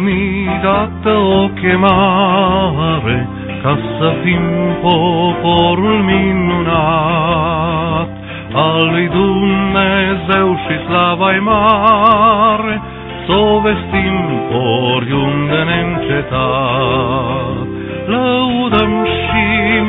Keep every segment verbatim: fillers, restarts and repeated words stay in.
mi dată o chemare ca să fim poporul minunat al lui Dumnezeu și slava-i mare, s-o vestim oriunde neîncetat. Lăudăm și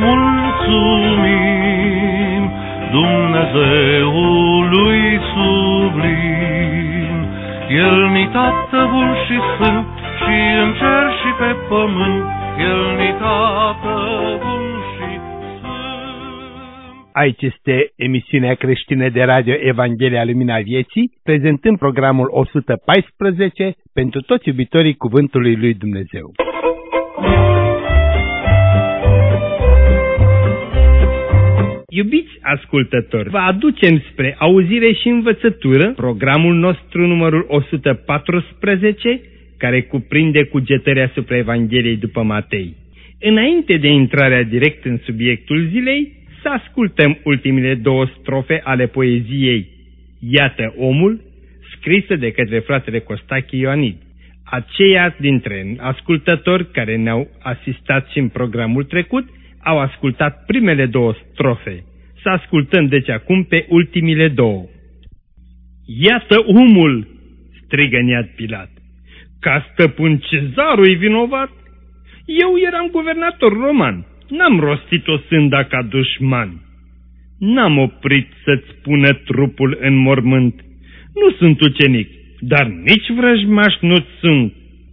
mulțumim Dumnezeului sublim. El-ni Tată bun și sfânt, și în cer și pe pământ, El-ni Tată bun și sfânt. Aici este emisiunea creștină de radio Evanghelia Lumina Vieții, prezentând programul o sută paisprezece pentru toți iubitorii Cuvântului lui Dumnezeu. Iubiți ascultători, vă aducem spre auzire și învățătură programul nostru numărul o sută paisprezece, care cuprinde cugetări asupra Evangheliei după Matei. Înainte de intrarea direct în subiectul zilei, să ascultăm ultimele două strofe ale poeziei Iată omul, scrisă de către fratele Costache Ioanid. Aceia dintre ascultători care ne-au asistat și în programul trecut au ascultat primele două strofe. Să ascultăm deci acum pe ultimile două. Iată omul, strigă în iad Pilat, ca stăpân Cezarul-i vinovat. Eu eram guvernator roman, n-am rostit-o sânda ca dușman. N-am oprit să-ți pună trupul în mormânt. Nu sunt ucenic, dar nici vrăjmaș nu-ți sunt.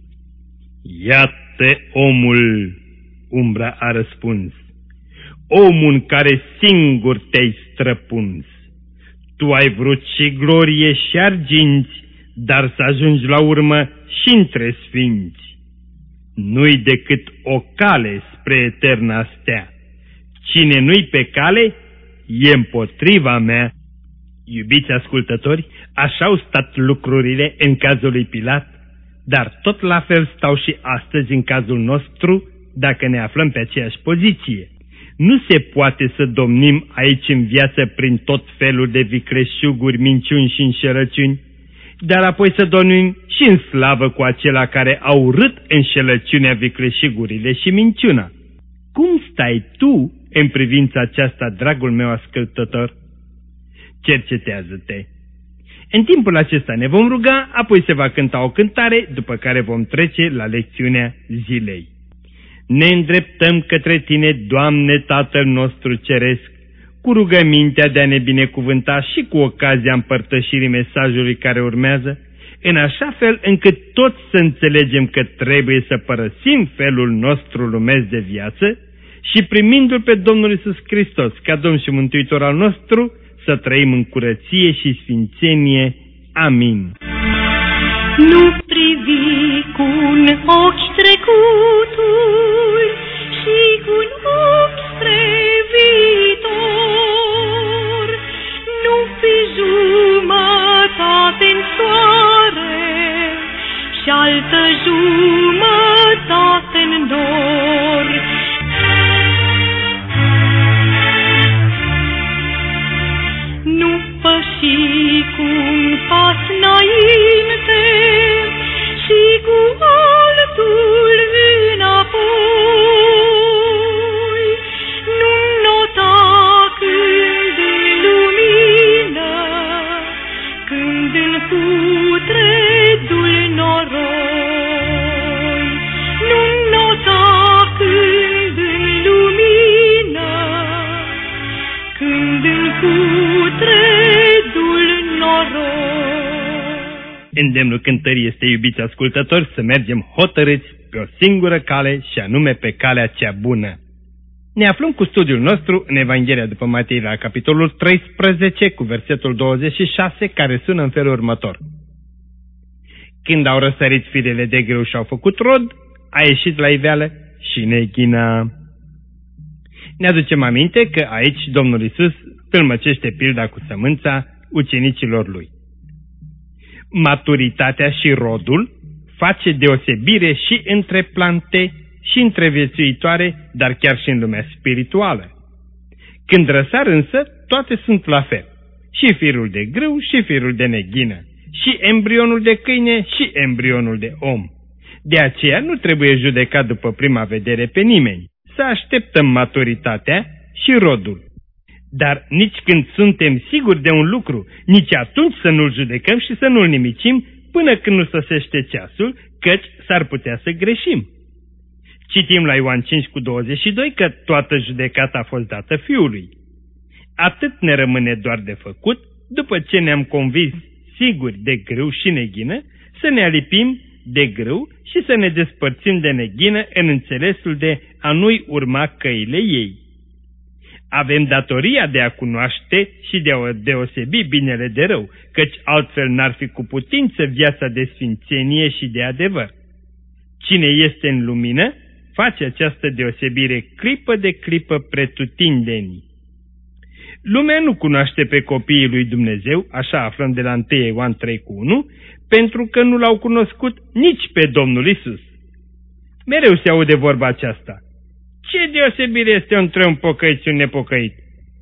Iată omul, umbra a răspuns, omul în care singur te-ai străpuns. Tu ai vrut și glorie și arginți, dar să ajungi la urmă și între sfinți. Nu-i decât o cale spre eterna stea. Cine nu-i pe cale, e împotriva mea. Iubiți ascultători, așa au stat lucrurile în cazul lui Pilat, dar tot la fel stau și astăzi în cazul nostru, dacă ne aflăm pe aceeași poziție. Nu se poate să domnim aici în viață prin tot felul de vicleșuguri, minciuni și înșelăciuni, dar apoi să domnim și în slavă cu acela care a urât înșelăciunea, vicleșugurile și minciuna. Cum stai tu în privința aceasta, dragul meu ascultător? Cercetează-te. În timpul acesta ne vom ruga, apoi se va cânta o cântare, după care vom trece la lecțiunea zilei. Ne îndreptăm către Tine, Doamne, Tatăl nostru Ceresc, cu rugămintea de a ne binecuvânta și cu ocazia împărtășirii mesajului care urmează, în așa fel încât toți să înțelegem că trebuie să părăsim felul nostru lumesc de viață și primindu-L pe Domnul Iisus Hristos ca Domn și Mântuitor al nostru, să trăim în curăție și sfințenie. Amin. Nu privi cu un ochi trecutul și cu un ochi spre viitor. Nu fi jumătate în soare și altă jumătate în dor. Nu păși cu un pas înainte și cu altul înapoi. Nu nota când în lumină, când în putredul noroi. Nu nota când în lumină, când în putredul noroi. Îndemnul cântării este, iubiți ascultători, să mergem hotărâți pe o singură cale și anume pe calea cea bună. Ne aflăm cu studiul nostru în Evanghelia după Matei la capitolul treisprezece cu versetul douăzeci și șase, care sună în felul următor. Când au răsărit firele de grâu și au făcut rod, a ieșit la iveală și neghina. Ne aducem aminte că aici Domnul Iisus tâlmăcește pilda cu sămânța ucenicilor lui. Maturitatea și rodul face deosebire și între plante și între viețuitoare, dar chiar și în lumea spirituală. Când răsar însă, toate sunt la fel. Și firul de grâu și firul de neghină, și embrionul de câine și embrionul de om. De aceea nu trebuie judecat după prima vedere pe nimeni, să așteptăm maturitatea și rodul. Dar nici când suntem siguri de un lucru, nici atunci să nu-l judecăm și să nu-l nimicim până când nu sosește ceasul, căci s-ar putea să greșim. Citim la Ioan cinci cu douăzeci și doi că toată judecata a fost dată Fiului. Atât ne rămâne doar de făcut, după ce ne-am convins siguri de grâu și neghină, să ne alipim de grâu și să ne despărțim de neghină în înțelesul de a nu-i urma căile ei. Avem datoria de a cunoaște și de a deosebi binele de rău, căci altfel n-ar fi cu putință viața de sfințenie și de adevăr. Cine este în lumină, face această deosebire clipă de clipă pretutindeni. Lumea nu cunoaște pe copiii lui Dumnezeu, așa aflăm de la întâi Ioan trei cu unu, pentru că nu l-au cunoscut nici pe Domnul Isus. Mereu se aude vorba aceasta. Ce deosebire este între un pocăit și un nepocăit?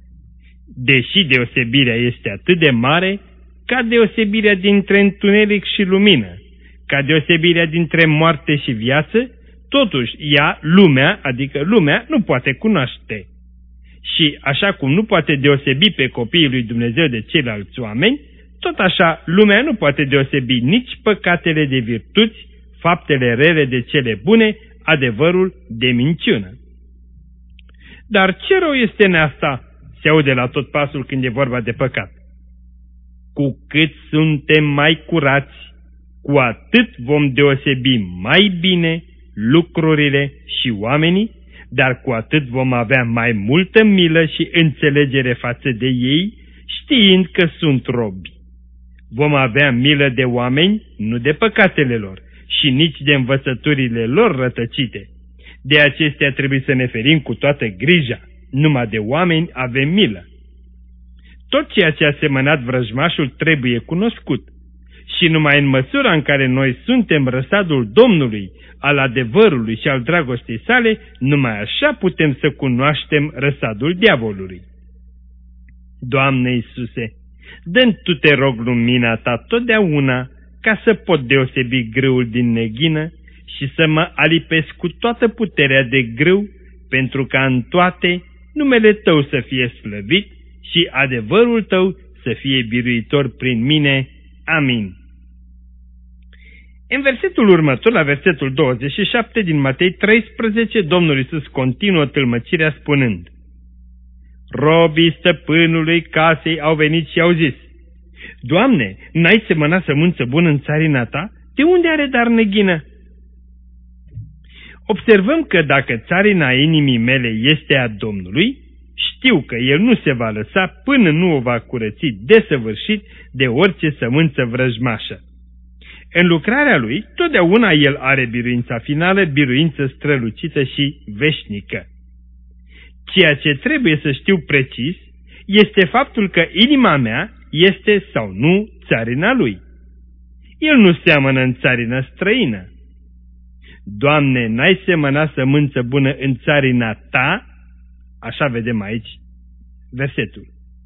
Deși deosebirea este atât de mare, ca deosebirea dintre întuneric și lumină, ca deosebirea dintre moarte și viață, totuși ea, lumea, adică lumea, nu poate cunoaște. Și așa cum nu poate deosebi pe copiii lui Dumnezeu de ceilalți oameni, tot așa lumea nu poate deosebi nici păcatele de virtuți, faptele rele de cele bune, adevărul de minciună. Dar ce rău este în asta? Se aude la tot pasul când e vorba de păcat. Cu cât suntem mai curați, cu atât vom deosebi mai bine lucrurile și oamenii, dar cu atât vom avea mai multă milă și înțelegere față de ei, știind că sunt robi. Vom avea milă de oameni, nu de păcatele lor, și nici de învățăturile lor rătăcite. De acestea trebuie să ne ferim cu toată grija, numai de oameni avem milă. Tot ceea ce a semănat vrăjmașul trebuie cunoscut. Și numai în măsura în care noi suntem răsadul Domnului, al adevărului și al dragostei sale, numai așa putem să cunoaștem răsadul diavolului. Doamne Iisuse, dă-mi Tu, te rog, lumina Ta totdeauna, ca să pot deosebi grâul din neghină și să mă alipesc cu toată puterea de grâu, pentru ca în toate numele Tău să fie slăvit și adevărul Tău să fie biruitor prin mine. Amin. În versetul următor, la versetul douăzeci și șapte din Matei treisprezece, Domnul Iisus continuă tâlmăcirea spunând: Robii stăpânului casei au venit și au zis: Doamne, n-ai semănat sămânță bună în țarina Ta? De unde are dar neghină? Observăm că dacă țarina inimii mele este a Domnului, știu că El nu se va lăsa până nu o va curăți desăvârșit de orice sămânță vrăjmașă. În lucrarea Lui, totdeauna El are biruința finală, biruință strălucită și veșnică. Ceea ce trebuie să știu precis este faptul că inima mea este sau nu țarina Lui. El nu seamănă în țarină străină. Doamne, n-ai semănat sămânță bună în țarina Ta? Așa vedem aici versetul.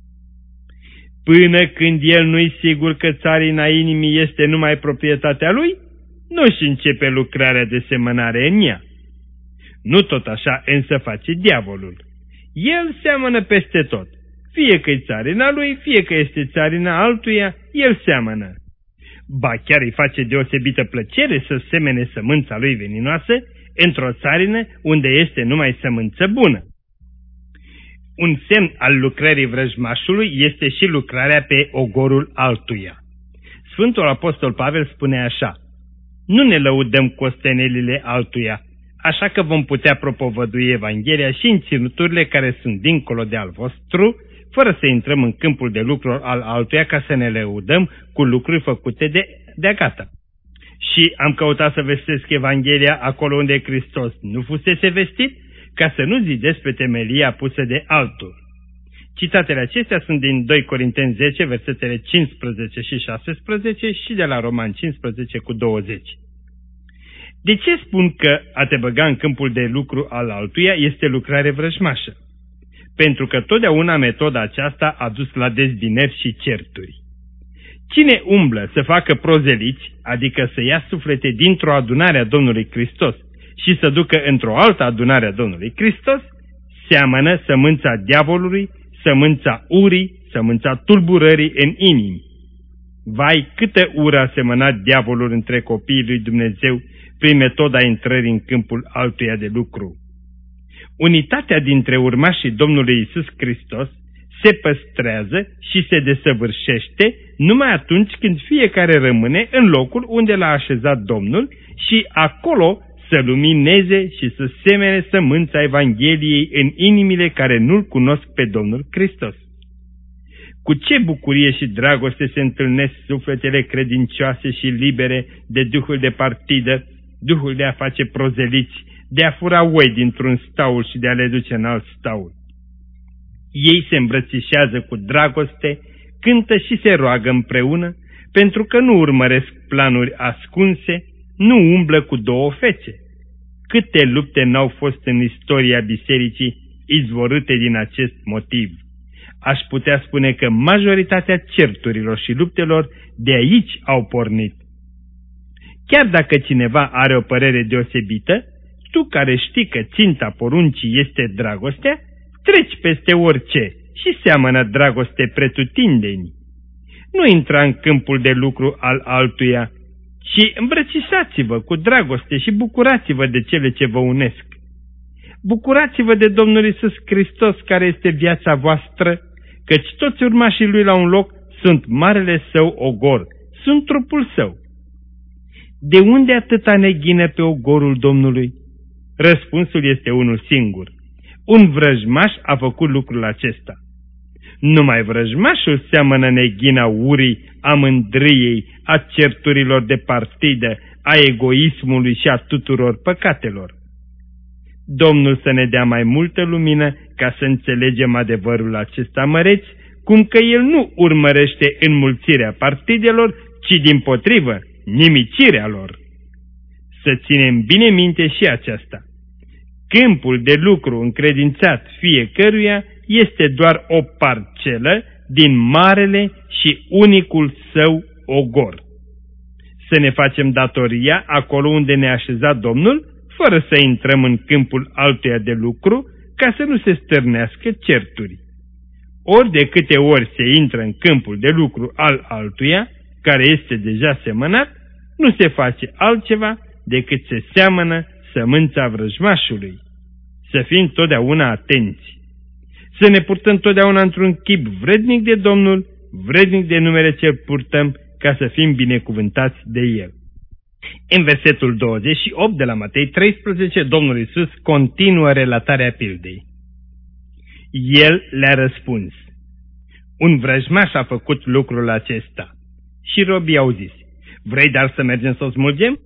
Până când el nu-i sigur că țarina inimii este numai proprietatea lui, nu-și începe lucrarea de semănare în ea. Nu tot așa însă face diavolul. El seamănă peste tot. Fie că-i țarina lui, fie că este țarina altuia, el seamănă. Ba chiar îi face deosebită plăcere să semene sămânța lui veninoasă într-o țarină unde este numai sămânță bună. Un semn al lucrării vrăjmașului este și lucrarea pe ogorul altuia. Sfântul Apostol Pavel spune așa: Nu ne lăudăm cu ostenelile altuia, așa că vom putea propovădui Evanghelia și în ținuturile care sunt dincolo de al vostru, fără să intrăm în câmpul de lucruri al altuia ca să ne lăudăm cu lucruri făcute de, de gata. Și am căutat să vestesc Evanghelia acolo unde Hristos nu fusese vestit, ca să nu zidesc pe temelia pusă de altul. Citatele acestea sunt din doi Corinteni zece, versetele cincisprezece și șasesprezece și de la Romani cincisprezece cu douăzeci. De ce spun că a te băga în câmpul de lucru al altuia este lucrare vrăjmașă? Pentru că totdeauna metoda aceasta a dus la dezbinări și certuri. Cine umblă să facă prozeliți, adică să ia suflete dintr-o adunare a Domnului Hristos și să ducă într-o altă adunare a Domnului Hristos, seamănă sămânța diavolului, sămânța urii, sămânța tulburării în inimi. Vai, câtă ură a semănat diavolul între copiii lui Dumnezeu prin metoda intrării în câmpul altuia de lucru. Unitatea dintre urmașii Domnului Iisus Hristos se păstrează și se desăvârșește numai atunci când fiecare rămâne în locul unde l-a așezat Domnul și acolo să lumineze și să semene sămânța Evangheliei în inimile care nu-L cunosc pe Domnul Hristos. Cu ce bucurie și dragoste se întâlnesc sufletele credincioase și libere de duhul de partidă, duhul de a face prozeliți, de a fura oi dintr-un staul și de a le duce în alt staul. Ei se îmbrățișează cu dragoste, cântă și se roagă împreună, pentru că nu urmăresc planuri ascunse, nu umblă cu două fețe. Câte lupte n-au fost în istoria bisericii izvorâte din acest motiv. Aș putea spune că majoritatea certurilor și luptelor de aici au pornit. Chiar dacă cineva are o părere deosebită, tu care știi că ținta poruncii este dragostea, treci peste orice și seamănă dragoste pretutindeni. Nu intra în câmpul de lucru al altuia, ci îmbrățișați-vă cu dragoste și bucurați-vă de cele ce vă unesc. Bucurați-vă de Domnul Iisus Hristos, care este viața voastră, căci toți urmașii Lui la un loc sunt marele Său ogor, sunt trupul Său. De unde atâta neghină pe ogorul Domnului? Răspunsul este unul singur. Un vrăjmaș a făcut lucrul acesta. Numai vrăjmașul seamănă neghina urii, a mândriei, a certurilor de partidă, a egoismului și a tuturor păcatelor. Domnul să ne dea mai multă lumină ca să înțelegem adevărul acesta măreț, cum că El nu urmărește înmulțirea partidelor, ci dimpotrivă nimicirea lor. Să ținem bine minte și aceasta. Câmpul de lucru încredințat fiecăruia este doar o parcelă din marele și unicul Său ogor. Să ne facem datoria acolo unde ne-a așezat Domnul, fără să intrăm în câmpul altuia de lucru, ca să nu se stârnească certuri. Ori de câte ori se intră în câmpul de lucru al altuia, care este deja semănat, nu se face altceva decât se seamănă sămânța vrăjmașului. Să fim totdeauna atenți. Să ne purtăm totdeauna într-un chip vrednic de Domnul, vrednic de numele ce purtăm, ca să fim binecuvântați de El. În versetul douăzeci și opt de la Matei treisprezece, Domnul Iisus continuă relatarea pildei. El le-a răspuns: un vrăjmaș a făcut lucrul acesta. Și robii au zis: vrei dar să mergem să o smulgem?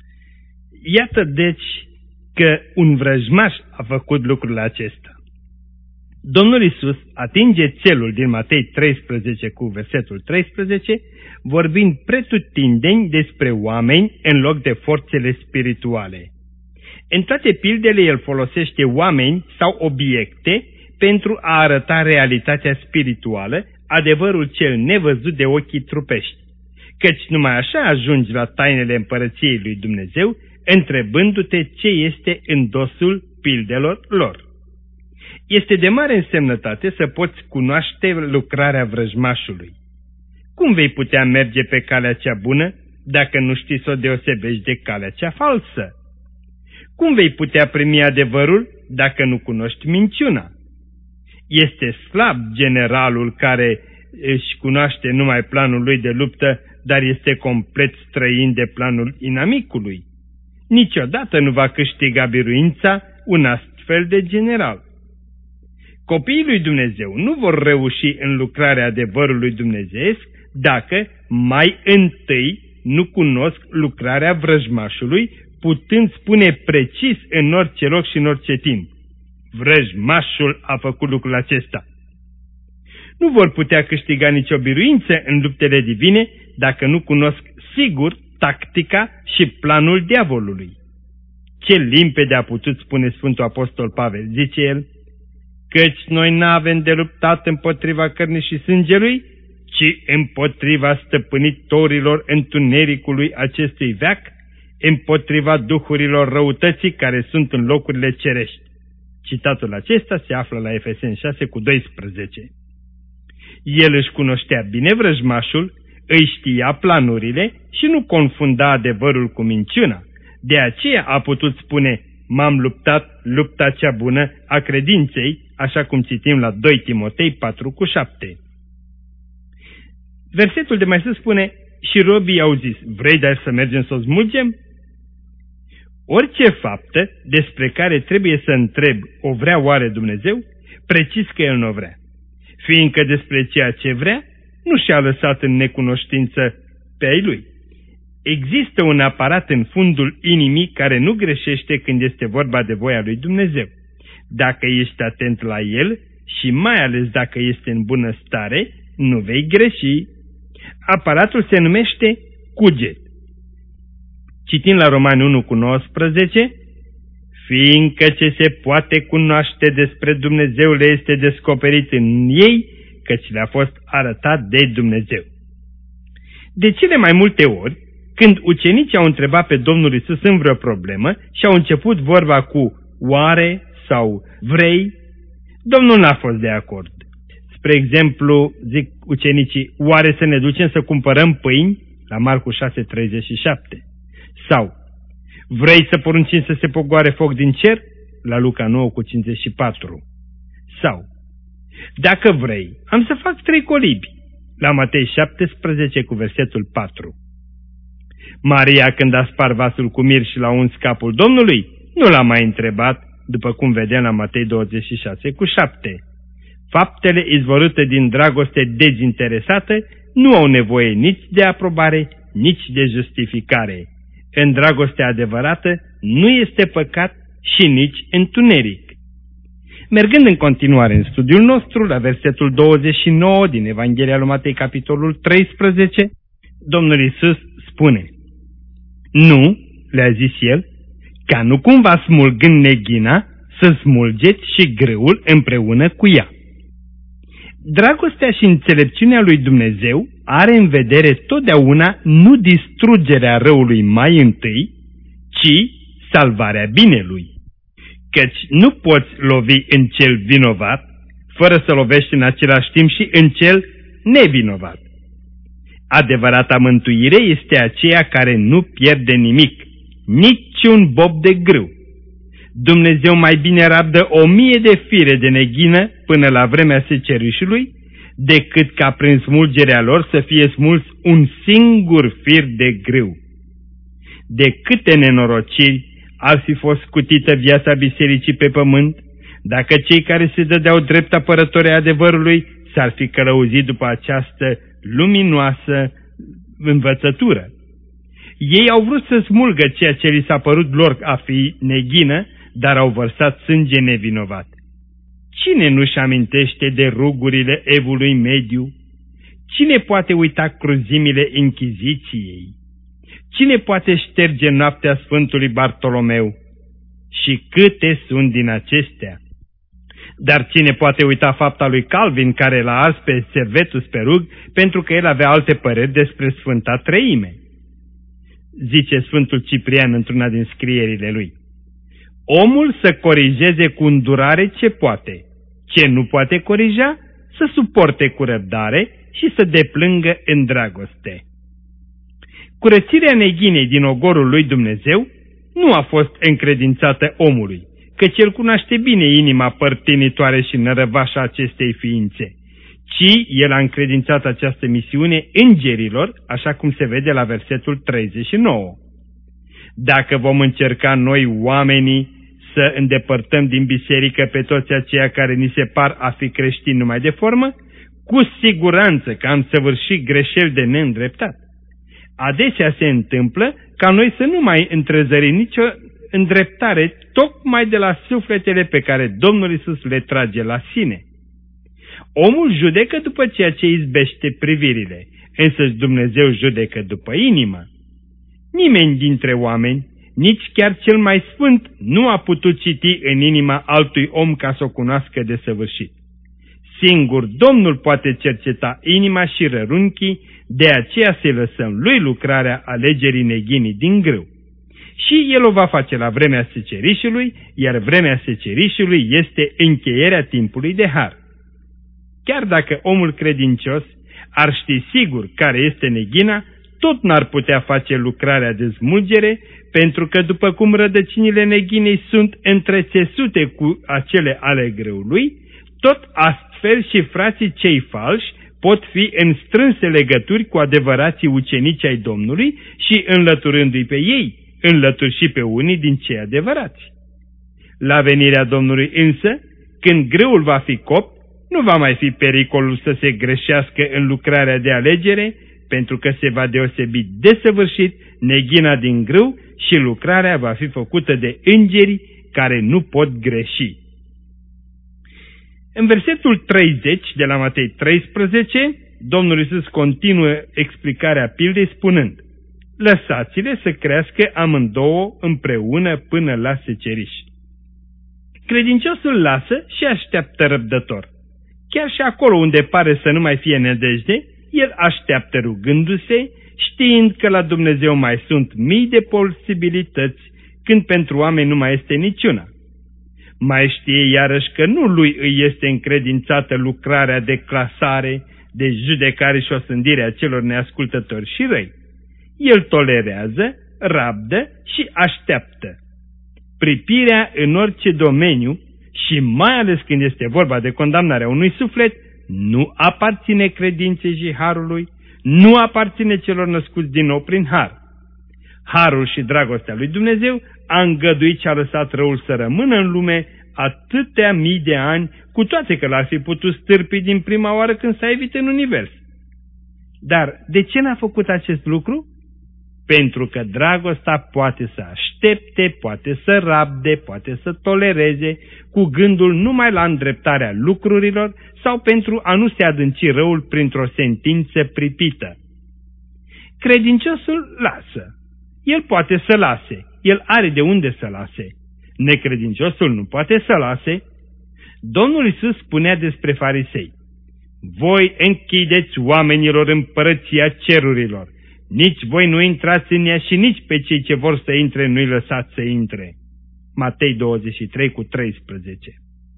Iată deci că un vrăjmaș a făcut lucrul acesta. Domnul Iisus atinge țelul din Matei treisprezece cu versetul treisprezece, vorbind pretutindeni despre oameni în loc de forțele spirituale. În toate pildele El folosește oameni sau obiecte pentru a arăta realitatea spirituală, adevărul cel nevăzut de ochii trupești, căci numai așa ajungi la tainele împărăției lui Dumnezeu, întrebându-te ce este în dosul pildelor lor. Este de mare însemnătate să poți cunoaște lucrarea vrăjmașului. Cum vei putea merge pe calea cea bună dacă nu știi să o deosebești de calea cea falsă? Cum vei putea primi adevărul dacă nu cunoști minciuna? Este slab generalul care își cunoaște numai planul lui de luptă, dar este complet străin de planul inamicului. Niciodată nu va câștiga biruința un astfel de general. Copiii lui Dumnezeu nu vor reuși în lucrarea adevărului dumnezeiesc dacă mai întâi nu cunosc lucrarea vrăjmașului, putând spune precis în orice loc și în orice timp: vrăjmașul a făcut lucrul acesta. Nu vor putea câștiga nicio biruință în luptele divine dacă nu cunosc sigur tactica și planul diavolului. Ce limpede a putut spune Sfântul Apostol Pavel, zice el, căci noi n-avem de luptat împotriva cărnii și sângelui, ci împotriva stăpânitorilor întunericului acestui veac, împotriva duhurilor răutății care sunt în locurile cerești. Citatul acesta se află la Efeseni șase cu doisprezece. El își cunoștea bine vrăjmașul, îi știa planurile și nu confunda adevărul cu minciuna. De aceea a putut spune: m-am luptat lupta cea bună a credinței, așa cum citim la doi Timotei patru cu șapte. Versetul de mai sus spune: și robii au zis: vrei dar să mergem să o smulgem? Orice faptă despre care trebuie să întreb, o vrea oare Dumnezeu? Precis că El nu vrea, fiindcă despre ceea ce vrea nu și-a lăsat în necunoștință pe ai Lui. Există un aparat în fundul inimii care nu greșește când este vorba de voia lui Dumnezeu. Dacă ești atent la el și mai ales dacă este în bună stare, nu vei greși. Aparatul se numește cuget. Citim la Romani unu cu nouăsprezece, fiindcă ce se poate cunoaște despre Dumnezeu le este descoperit în ei, căci le-a fost arătat de Dumnezeu. De cele mai multe ori, când ucenicii au întrebat pe Domnul Iisus în vreo problemă și au început vorba cu oare sau vrei, Domnul n-a fost de acord. Spre exemplu, zic ucenicii, oare să ne ducem să cumpărăm pâini? La Marcu șase treizeci și șapte. Sau, vrei să poruncim să se pogoare foc din cer? La Luca nouă cu cincizeci și patru. Sau, dacă vrei, am să fac trei colibi. La Matei șaptesprezece cu versetul patru. Maria, când a spart vasul cu mir și l-a uns capul Domnului, nu l-a mai întrebat, după cum vedem la Matei douăzeci și șase cu șapte. Faptele izvorâte din dragoste dezinteresată nu au nevoie nici de aprobare, nici de justificare. În dragostea adevărată nu este păcat și nici întuneric. Mergând în continuare în studiul nostru, la versetul douăzeci și nouă din Evanghelia lui Matei, capitolul treisprezece, Domnul Iisus spune: nu, le-a zis el, ca nu cumva smulgând neghina, să smulgeți și grâul împreună cu ea. Dragostea și înțelepciunea lui Dumnezeu are în vedere totdeauna nu distrugerea răului mai întâi, ci salvarea binelui. Căci nu poți lovi în cel vinovat, fără să lovești în același timp și în cel nevinovat. Adevărata mântuire este aceea care nu pierde nimic, niciun bob de grâu. Dumnezeu mai bine rabdă o mie de fire de neghină până la vremea secerișului, decât ca prin smulgerea lor să fie smuls un singur fir de grâu. De câte nenorociri ar fi fost scutită viața bisericii pe pământ, dacă cei care se dădeau drept apărători adevărului s-ar fi călăuzit după această luminoasă învățătură. Ei au vrut să smulgă ceea ce li s-a părut lor a fi neghină, dar au vărsat sânge nevinovat. Cine nu-și amintește de rugurile Evului Mediu? Cine poate uita cruzimile Inchiziției? Cine poate șterge noaptea Sfântului Bartolomeu? Și câte sunt din acestea? Dar cine poate uita fapta lui Calvin, care l-a ars pe Servetus pe rug, pentru că el avea alte păreri despre Sfânta Treime? Zice Sfântul Ciprian într-una din scrierile lui: omul să corigeze cu îndurare ce poate, ce nu poate corija, să suporte cu răbdare și să deplângă în dragoste. Curățirea neghinei din ogorul lui Dumnezeu nu a fost încredințată omului, căci el cunoaște bine inima părtinitoare și nărăvașă acestei ființe, ci el a încredințat această misiune îngerilor, așa cum se vede la versetul treizeci și nouă. Dacă vom încerca noi, oamenii, să îndepărtăm din biserică pe toți aceia care ni se par a fi creștini numai de formă, cu siguranță că am săvârșit greșeli de neîndreptat. Adesea se întâmplă ca noi să nu mai întrezărim nicio îndreptare tocmai de la sufletele pe care Domnul Iisus le trage la sine. Omul judecă după ceea ce izbește privirile, însă Dumnezeu judecă după inimă. Nimeni dintre oameni, nici chiar cel mai sfânt, nu a putut citi în inima altui om ca să o cunoască de săvârșit. Singur Domnul poate cerceta inima și rărunchii, de aceea să lăsăm lui lucrarea alegerii neghinii din grâu. Și el o va face la vremea secerișului, iar vremea secerișului este încheierea timpului de har. Chiar dacă omul credincios ar ști sigur care este neghina, tot n-ar putea face lucrarea de smulgere, pentru că după cum rădăcinile neghinei sunt întrețesute cu acele ale grâului, tot astfel și frații cei falși pot fi în strânse legături cu adevărații ucenici ai Domnului și, înlăturându-i pe ei, înlături și pe unii din cei adevărați. La venirea Domnului însă, când grâul va fi copt, nu va mai fi pericolul să se greșească în lucrarea de alegere, pentru că se va deosebi desăvârșit neghina din grâu și lucrarea va fi făcută de îngeri care nu pot greși. În versetul treizeci de la Matei treisprezece, Domnul Iisus continuă explicarea pildei spunând: lăsați-le să crească amândouă împreună până la seceriș. Credinciosul lasă și așteaptă răbdător. Chiar și acolo unde pare să nu mai fie nădejde, el așteaptă rugându-se, știind că la Dumnezeu mai sunt mii de posibilități, când pentru oameni nu mai este niciuna. Mai știe iarăși că nu lui îi este încredințată lucrarea de clasare, de judecare și osândire a celor neascultători și răi. El tolerează, rabdă și așteaptă. Pripirea în orice domeniu, și mai ales când este vorba de condamnarea unui suflet, nu aparține credinței și harului, nu aparține celor născuți din nou prin har. Harul și dragostea lui Dumnezeu a îngăduit și a lăsat răul să rămână în lume atâtea mii de ani, cu toate că l-ar fi putut stârpi din prima oară când s-a evit în univers. Dar de ce n-a făcut acest lucru? Pentru că dragostea poate să aștepte, poate să rabde, poate să tolereze, cu gândul numai la îndreptarea lucrurilor sau pentru a nu se adânci răul printr-o sentință pripită. Credinciosul lasă. El poate să lase. El are de unde să lase. Necredinciosul nu poate să lase. Domnul Iisus spunea despre farisei: voi închideți oamenilor împărăția cerurilor. Nici voi nu intrați în ea și nici pe cei ce vor să intre nu-i lăsați să intre. Matei douăzeci și trei cu treisprezece.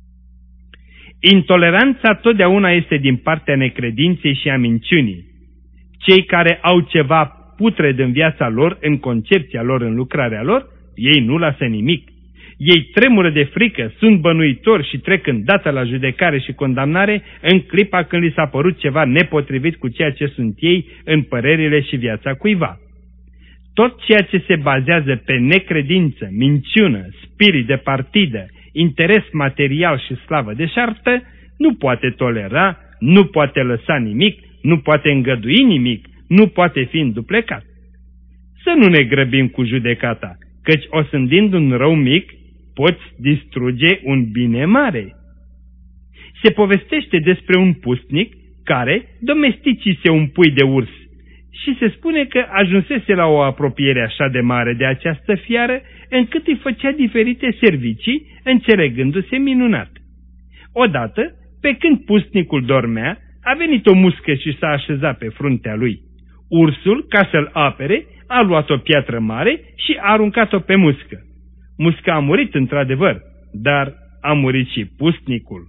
Intoleranța totdeauna este din partea necredinței și a minciunii. Cei care au ceva putred în viața lor, în concepția lor, în lucrarea lor, ei nu lasă nimic. Ei tremură de frică, sunt bănuitori și trec îndată la judecare și condamnare în clipa când li s-a părut ceva nepotrivit cu ceea ce sunt ei în părerile și viața cuiva. Tot ceea ce se bazează pe necredință, minciună, spirit de partidă, interes material și slavă deșartă, nu poate tolera, nu poate lăsa nimic, nu poate îngădui nimic, nu poate fi înduplecat. Să nu ne grăbim cu judecata, căci osândind un rău mic, poți distruge un bine mare. Se povestește despre un pusnic care domesticise un pui de urs și se spune că ajunsese la o apropiere așa de mare de această fiară, încât îi făcea diferite servicii, înțelegându-se minunat. Odată, pe când pusnicul dormea, a venit o muscă și s-a așezat pe fruntea lui. Ursul, ca să-l apere, a luat o piatră mare și a aruncat-o pe muscă. Musca a murit într-adevăr, dar a murit și pusnicul.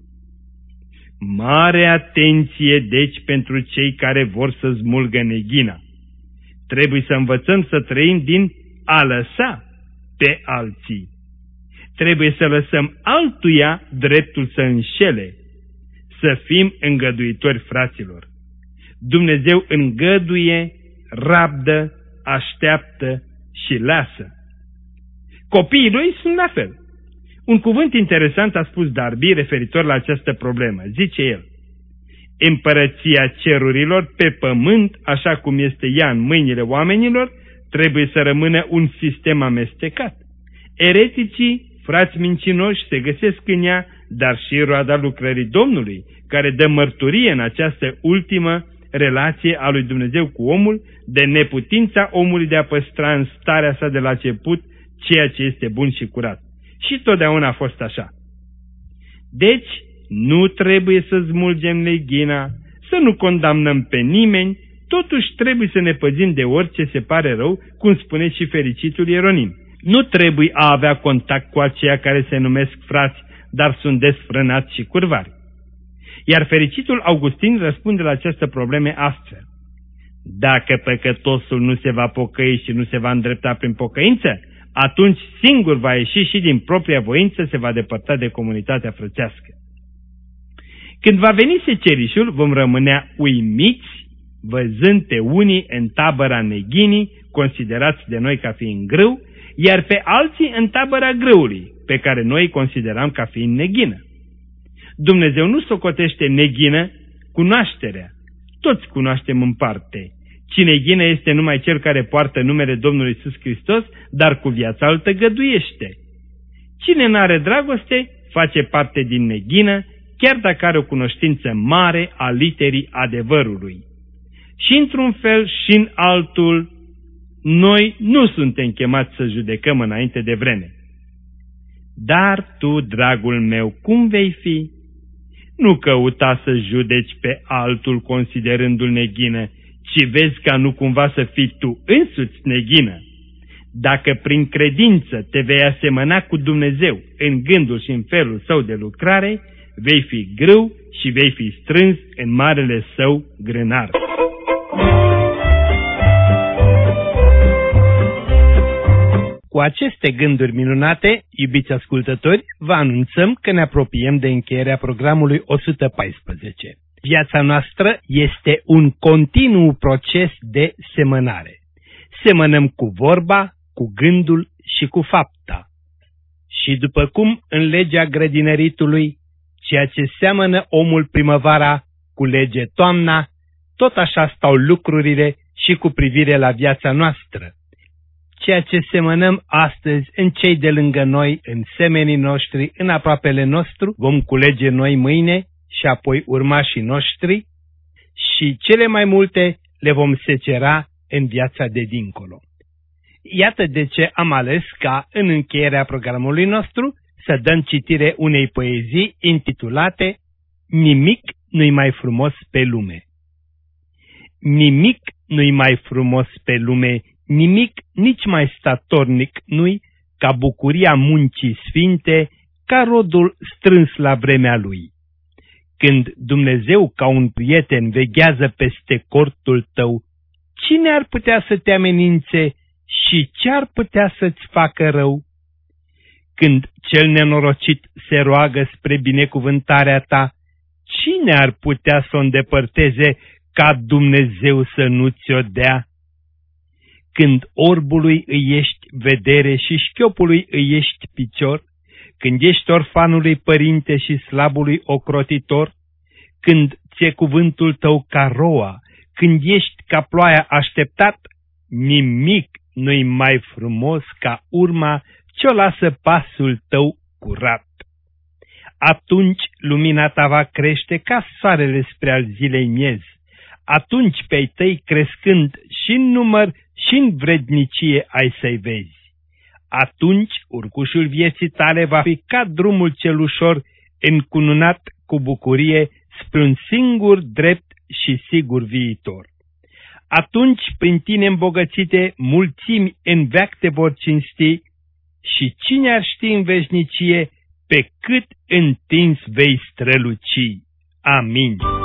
Mare atenție, deci, pentru cei care vor să smulgă neghina. Trebuie să învățăm să trăim din a lăsa pe alții. Trebuie să lăsăm altuia dreptul să înșele. Să fim îngăduitori, fraților. Dumnezeu îngăduie, rabdă, așteaptă și lasă. Copiii lui sunt la fel. Un cuvânt interesant a spus Darby referitor la această problemă. Zice el: împărăția cerurilor pe pământ, așa cum este ea în mâinile oamenilor, trebuie să rămână un sistem amestecat. Ereticii, frați mincinoși, se găsesc în ea, dar și roada lucrării Domnului, care dă mărturie în această ultimă relație a lui Dumnezeu cu omul, de neputința omului de a păstra în starea sa de la început ceea ce este bun și curat. Și totdeauna a fost așa. Deci, nu trebuie să smulgem neghina, să nu condamnăm pe nimeni, totuși trebuie să ne păzim de orice se pare rău, cum spune și fericitul Ieronim. Nu trebuie a avea contact cu aceia care se numesc frați, dar sunt desfrânați și curvari. Iar fericitul Augustin răspunde la această probleme astfel: dacă păcătosul nu se va pocăi și nu se va îndrepta prin pocăință, atunci singur va ieși și din propria voință se va depărta de comunitatea frățească. Când va veni secerișul, vom rămânea uimiți, văzând pe unii în tabăra neghinii, considerați de noi ca fiind grâu, iar pe alții în tabăra grâului, pe care noi îi consideram ca fiind neghină. Dumnezeu nu socotește neghină cunoașterea. Toți cunoaștem în parte. Cine ghină este numai cel care poartă numele Domnului Iisus Hristos, dar cu viața îl tăgăduiește. Cine n-are dragoste, face parte din neghină, chiar dacă are o cunoștință mare a literii adevărului. Și într-un fel și în altul, noi nu suntem chemați să judecăm înainte de vreme. Dar tu, dragul meu, cum vei fi? Nu căuta să judeci pe altul considerându-l neghină, ci vezi ca nu cumva să fii tu însuți neghină. Dacă prin credință te vei asemăna cu Dumnezeu în gândul și în felul său de lucrare, vei fi grâu și vei fi strâns în marele său grânar. Cu aceste gânduri minunate, iubiți ascultători, vă anunțăm că ne apropiem de încheierea programului o sută paisprezece. Viața noastră este un continuu proces de semănare. Semănăm cu vorba, cu gândul și cu fapta. Și după cum în legea grădinăritului, ceea ce seamănă omul primăvara culege toamna, tot așa stau lucrurile și cu privire la viața noastră. Ceea ce semănăm astăzi în cei de lângă noi, în semenii noștri, în aproapele nostru, vom culege noi mâine și apoi urmașii noștri și cele mai multe le vom secera în viața de dincolo. Iată de ce am ales ca în încheierea programului nostru să dăm citire unei poezii intitulate Nimic nu-i mai frumos pe lume. Nimic nu-i mai frumos pe lume, nimic nici mai statornic nu-i ca bucuria muncii sfinte, ca rodul strâns la vremea lui. Când Dumnezeu ca un prieten veghează peste cortul tău, cine ar putea să te amenințe și ce ar putea să-ți facă rău? Când cel nenorocit se roagă spre binecuvântarea ta, cine ar putea să o îndepărteze ca Dumnezeu să nu ți-o dea? Când orbului îi ești vedere și șchiopului îi ești picior, când ești orfanului părinte și slabului ocrotitor, când ți-e cuvântul tău ca roa, când ești ca ploaia așteptat, nimic nu-i mai frumos ca urma ce-o lasă pasul tău curat. Atunci lumina ta va crește ca soarele spre al zilei miez. Atunci pe-ai tăi crescând și în număr și în vrednicie ai să-i vezi. Atunci urcușul vieții tale va fi ca drumul cel ușor, încununat cu bucurie spre un singur drept și sigur viitor. Atunci prin tine îmbogățite mulțimi în veac te vor cinsti și cine ar ști în veșnicie pe cât întins vei străluci. Amin.